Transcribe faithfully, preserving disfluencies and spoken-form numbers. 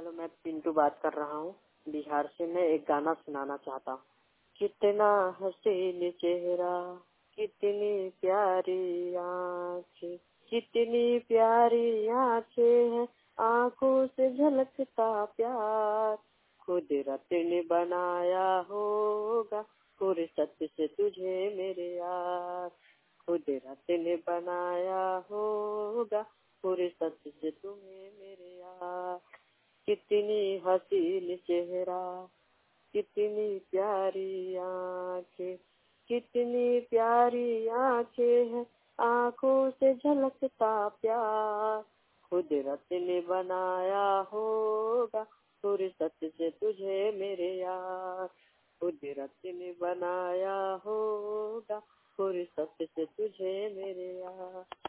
Hello, मैं पिंटू बात कर रहा हूँ बिहार से। मैं एक गाना सुनाना चाहता हूँ। कितना हसीन चेहरा, कितनी प्यारी आँखें, कितनी प्यारी आँखें हैं, आँखों से झलकता प्यार। कुदरत ने बनाया होगा फुर्सत से तुझे मेरे यार। कुदरत ने बनाया होगा फुर्सत से तुम्हें मेरे यार। कितनी हसीन चेहरा, कितनी प्यारी आँखें, कितनी प्यारी आँखें हैं, आँखों से झलकता प्यार। कुदरत ने बनाया होगा फुर्सत से तुझे मेरे यार। कुदरत ने बनाया होगा फुर्सत से तुझे मेरे यार।